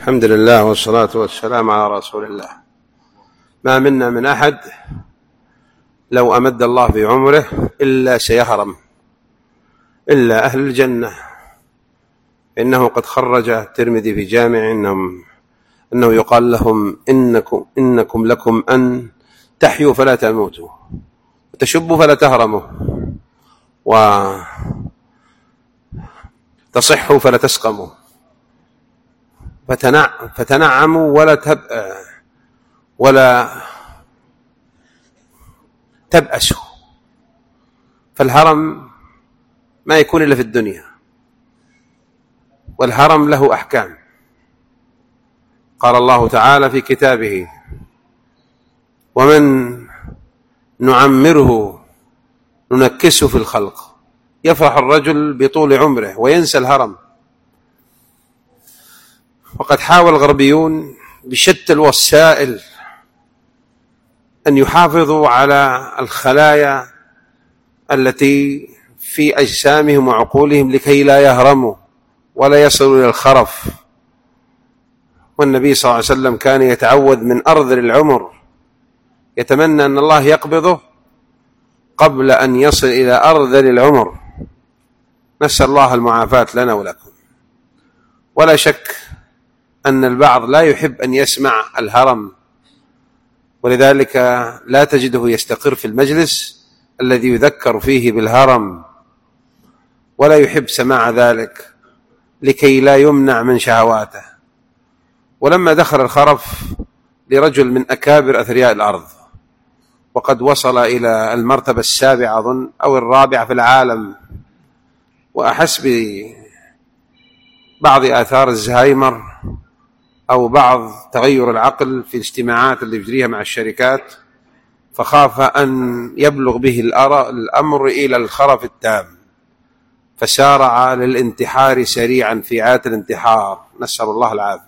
الحمد لله والصلاة والسلام على رسول الله. ما منا من أحد لو أمد الله في عمره إلا سيهرم إلا أهل الجنة. إنه قد خرج الترمذي في جامع إنه يقال لهم إنكم لكم أن تحيوا فلا تموتوا وتشبوا فلا تهرموا وتصحوا فلا تسقموا فتنعموا ولا تبأسوا. فالهرم ما يكون إلا في الدنيا، والهرم له أحكام. قال الله تعالى في كتابه: ومن نعمره ننكسه في الخلق. يفرح الرجل بطول عمره وينسى الهرم. وقد حاول الغربيون بشتى الوسائل أن يحافظوا على الخلايا التي في أجسامهم وعقولهم لكي لا يهرموا ولا يصلوا إلى الخرف. والنبي صلى الله عليه وسلم كان يتعوذ من أرذل العمر، يتمنى أن الله يقبضه قبل أن يصل إلى أرذل العمر. نسأل الله المعافاة لنا ولكم. ولا شك أن البعض لا يحب أن يسمع الهرم، ولذلك لا تجده يستقر في المجلس الذي يذكر فيه بالهرم، ولا يحب سماع ذلك لكي لا يمنع من شهواته. ولما دخل الخرف لرجل من أكابر أثرياء الأرض، وقد وصل إلى المرتبة السابعة أظن أو الرابعة في العالم، وأحس ببعض آثار الزهايمر أو بعض تغير العقل في الاجتماعات اللي يجريها مع الشركات، فخاف أن يبلغ به الأمر إلى الخرف التام، فسارع للانتحار سريعا في عات الانتحار، نسأل الله العافية.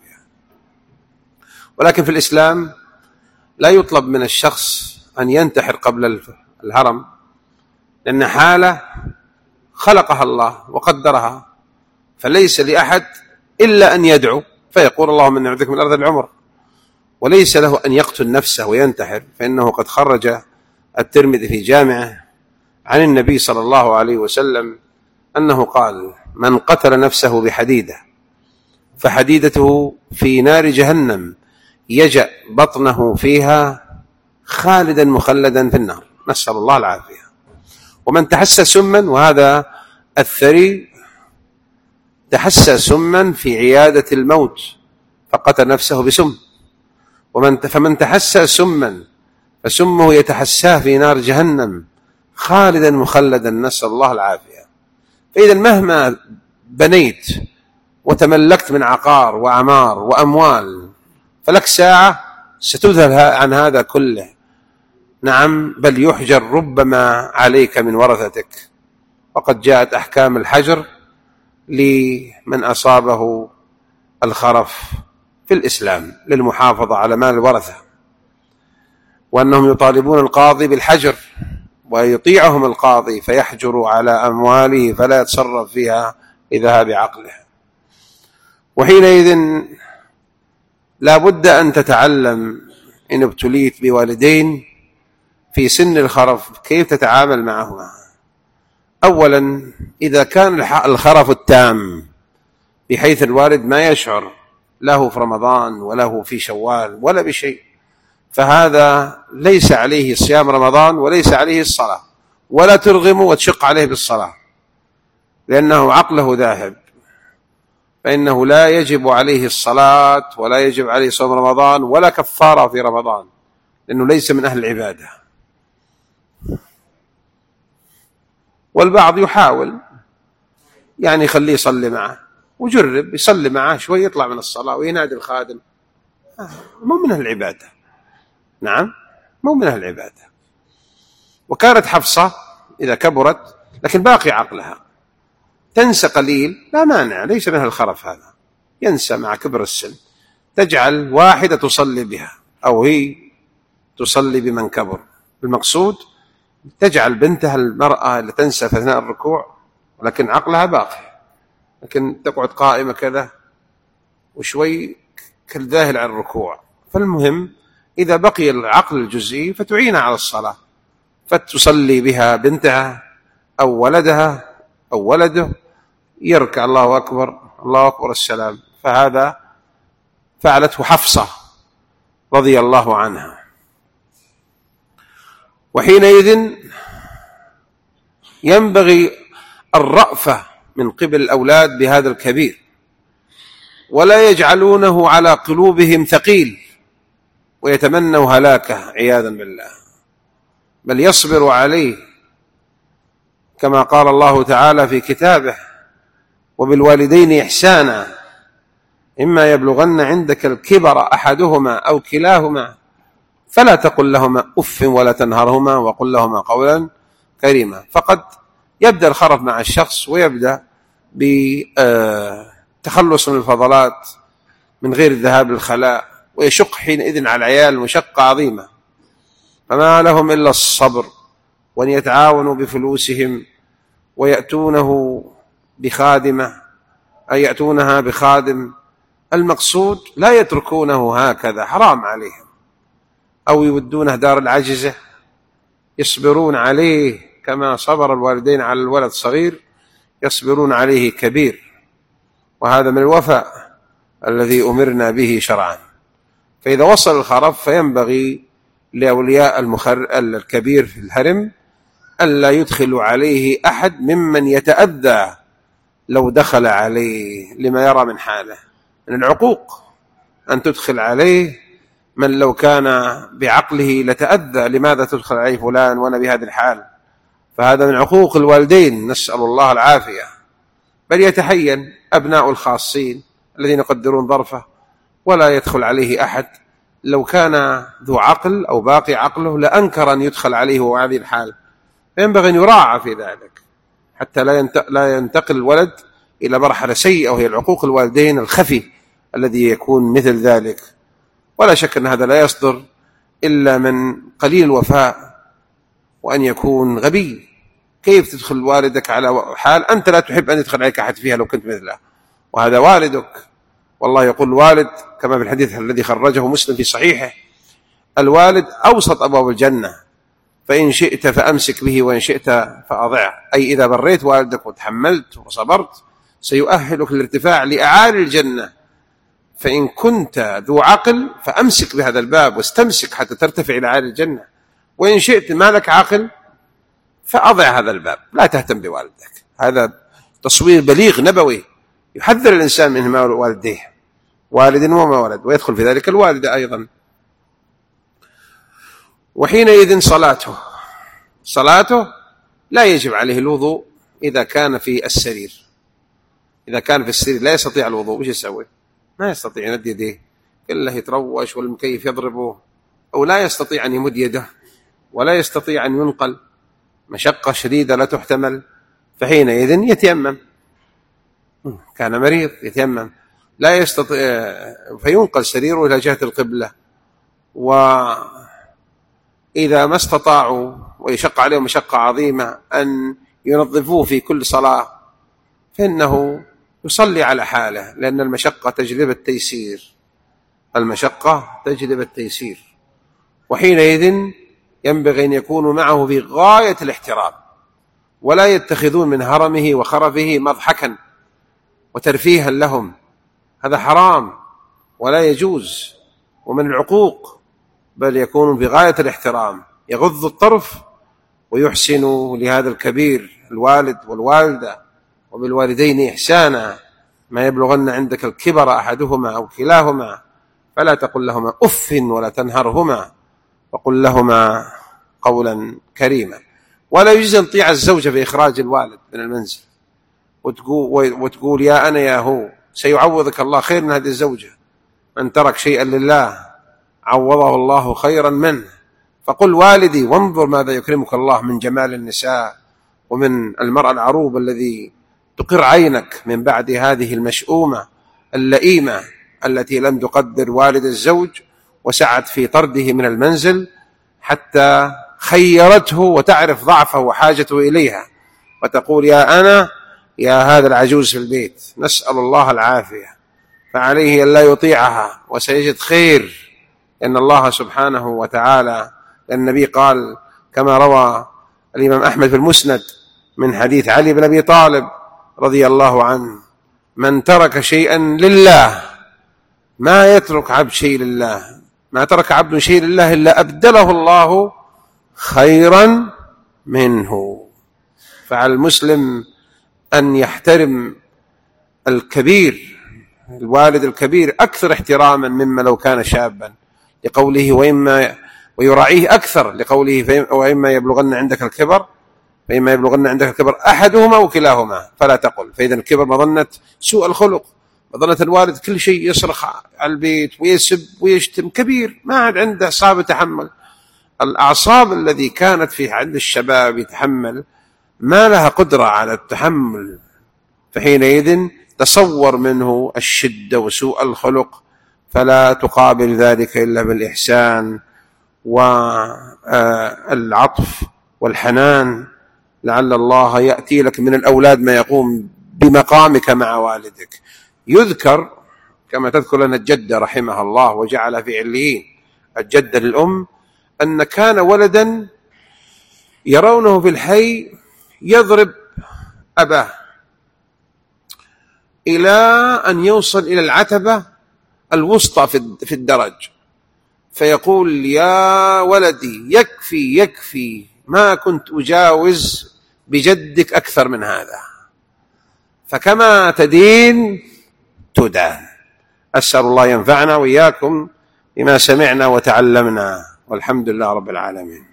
ولكن في الإسلام لا يطلب من الشخص أن ينتحر قبل الهرم، لأن حالة خلقها الله وقدرها، فليس لأحد إلا أن يدعو فيقول: اللهم إني أعوذ بك من أرذل العمر، وليس له أن يقتل نفسه وينتحر. فإنه قد خرج الترمذي في جامعه عن النبي صلى الله عليه وسلم أنه قال: من قتل نفسه بحديدة فحديدته في نار جهنم يجأ بطنه فيها خالدا مخلدا في النار، نسأل الله العافية. ومن تحسى سما، وهذا الثري تحسى سما في عيادة الموت فقتل نفسه بسم، فمن تحسى سما فسمه يتحساه في نار جهنم خالدا مخلدا، نسأل الله العافية. فإذا مهما بنيت وتملكت من عقار وعمار وأموال، فلك ساعة ستذهل عن هذا كله، نعم، بل يحجر ربما عليك من ورثتك. وقد جاءت أحكام الحجر لمن أصابه الخرف في الإسلام للمحافظة على مال الورثة، وأنهم يطالبون القاضي بالحجر، ويطيعهم القاضي فيحجر على أمواله فلا يتصرف فيها لذهاب عقله. وحينئذ لا بد أن تتعلم إن ابتليت بوالدين في سن الخرف كيف تتعامل معهما. أولا، إذا كان الخرف التام بحيث الوالد ما يشعر له في رمضان وله في شوال ولا بشيء، فهذا ليس عليه صيام رمضان وليس عليه الصلاة، ولا ترغم وتشق عليه بالصلاة لأنه عقله ذاهب، فإنه لا يجب عليه الصلاة ولا يجب عليه صوم رمضان ولا كفارة في رمضان، لأنه ليس من أهل العبادة. والبعض يحاول يعني يخليه يصلي معه، وجرب يصلي معه شوي يطلع من الصلاة وينادي الخادم، مو من أهل العبادة، نعم، مو من أهل العبادة. وكانت حفصة إذا كبرت لكن باقي عقلها تنسى قليل، لا مانع، ليس من أهل الخرف هذا، ينسى مع كبر السن، تجعل واحدة تصلي بها أو هي تصلي بمن كبر. المقصود تجعل بنتها المرأة اللي تنسى في أثناء الركوع ولكن عقلها باقي، لكن تقعد قائمة كذا وشوي كالذاهل عن الركوع. فالمهم إذا بقي العقل الجزئي فتعين على الصلاة، فتصلي بها بنتها أو ولدها أو ولده، يركع الله أكبر الله أكبر السلام. فهذا فعلته حفصة رضي الله عنها. وحينئذ ينبغي الرأفة من قبل الأولاد بهذا الكبير، ولا يجعلونه على قلوبهم ثقيل ويتمنوا هلاكه عياذا بالله، بل يصبر عليه كما قال الله تعالى في كتابه: وبالوالدين إحسانا إما يبلغن عندك الكبر أحدهما أو كلاهما فلا تقل لهما أف ولا تنهرهما وقل لهما قولا كريما. فقد يبدأ الخرف مع الشخص ويبدأ بتخلص من الفضلات من غير الذهاب للخلاء، ويشق حينئذ على العيال مشقة عظيمة، فما لهم إلا الصبر وأن يتعاونوا بفلوسهم ويأتونه بخادمة أي يأتونها بخادم. المقصود لا يتركونه هكذا، حرام عليهم، أو يودونه دار العجزة يصبرون عليه كما صبر الوالدين على الولد صغير يصبرون عليه كبير، وهذا من الوفاء الذي أمرنا به شرعا. فإذا وصل الخرف فينبغي لأولياء الكبير في الهرم ألا يدخلوا عليه أحد ممن يتأذى لو دخل عليه لما يرى من حاله من العقوق، أن تدخل عليه من لو كان بعقله لتأذى، لماذا تدخل عليه فلان وأنا بهذا الحال؟ فهذا من عقوق الوالدين، نسأل الله العافية. بل يتحين أبناء الخاصين الذين يقدرون ظرفه ولا يدخل عليه أحد، لو كان ذو عقل أو باقي عقله لأنكر أن يدخل عليه وهذه الحال، فينبغي أن يراعى في ذلك حتى لا ينتقل الولد إلى مرحلة سيئة وهي العقوق الوالدين الخفي الذي يكون مثل ذلك. ولا شك أن هذا لا يصدر إلا من قليل الوفاء وأن يكون غبي. كيف تدخل والدك على حال أنت لا تحب أن يدخل عليك أحد فيها لو كنت مثله، وهذا والدك. والله يقول الوالد كما في الحديث الذي خرجه مسلم في صحيحه: الوالد أوسط أبواب الجنة، فإن شئت فأمسك به وإن شئت فأضعه. أي إذا بريت والدك وتحملت وصبرت سيؤهلك للارتفاع لأعالي الجنة. فإن كنت ذو عقل فأمسك بهذا الباب واستمسك حتى ترتفع إلى أعالي الجنة، وإن شئت ما لك عقل فأضع هذا الباب، لا تهتم بوالدك. هذا تصوير بليغ نبوي يحذر الإنسان من ما والديه، والد وما ولد، ويدخل في ذلك الوالد أيضا. وحينئذ صلاته لا يجب عليه الوضوء إذا كان في السرير. إذا كان في السرير لا يستطيع الوضوء، وش يسوي؟ ما يستطيع يمد يديه، إلا يتروش والمكيف يضربه، أو لا يستطيع أن يمد يده ولا يستطيع أن ينقل، مشقة شديدة لا تحتمل، فحينئذ يتيمم. كان مريض يتيمم، لا يستطيع فينقل سريره إلى جهة القبلة. وإذا ما استطاعوا ويشق عليهم مشقة عظيمة أن ينظفوه في كل صلاة فإنه يصلي على حاله، لأن المشقة تجلب التيسير، المشقة تجلب التيسير. وحينئذ ينبغي أن يكونوا معه في غاية الاحترام، ولا يتخذون من هرمه وخرفه مضحكا وترفيها لهم، هذا حرام ولا يجوز ومن العقوق، بل يكون بغاية الاحترام، يغض الطرف ويحسن لهذا الكبير الوالد والوالدة. وبالوالدين إحسانا ما يبلغن عندك الكبر أحدهما أو كلاهما فلا تقل لهما أف ولا تنهرهما وقل لهما قولا كريما. ولا يجوز أن تطيع الزوجة في إخراج الوالد من المنزل وتقول يا أنا يا هو، سيعوضك الله خير من هذه الزوجة. من ترك شيئا لله عوضه الله خيرا منه. فقل والدي، وانظر ماذا يكرمك الله من جمال النساء ومن المرأة العروب الذي تقر عينك من بعد هذه المشؤومة اللئيمة التي لم تقدر والد الزوج وسعت في طرده من المنزل حتى خيرته وتعرف ضعفه وحاجته إليها، وتقول يا أنا يا هذا العجوز في البيت. نسأل الله العافية. فعليه أن لا يطيعها وسيجد خير، لأن الله سبحانه وتعالى، النبي قال كما روى الإمام أحمد في المسند من حديث علي بن أبي طالب رضي الله عنه: من ترك شيئا لله، ما يترك عبد شيء لله، ما ترك عبد شيء لله إلا أبدله الله خيرا منه. فعلى المسلم أن يحترم الكبير، الوالد الكبير، أكثر احتراما مما لو كان شابا، لقوله ويراعيه أكثر لقوله وإما يبلغن عندك الكبر أحدهما وكلاهما فلا تقل. فإذا الكبر مظنة سوء الخلق، مظنة الوالد كل شيء يصرخ على البيت ويسب ويشتم، كبير ما عاد عنده أعصاب يتحمل. الأعصاب الذي كانت في عند الشباب يتحمل ما لها قدرة على التحمل، فحينئذ تصور منه الشدة وسوء الخلق، فلا تقابل ذلك إلا بالإحسان والعطف والحنان، لعل الله يأتي لك من الأولاد ما يقوم بمقامك مع والدك. يذكر كما تذكر لنا الجدة رحمها الله وجعل في عليين، الجدة للأم، أن كان ولدا يرونه في الحي يضرب أباه إلى أن يوصل إلى العتبة الوسطى في الدرج، فيقول: يا ولدي يكفي ما كنت أجاوز بجدك أكثر من هذا، فكما تدين تدان. أسأل الله ينفعنا وإياكم بما سمعنا وتعلمنا، والحمد لله رب العالمين.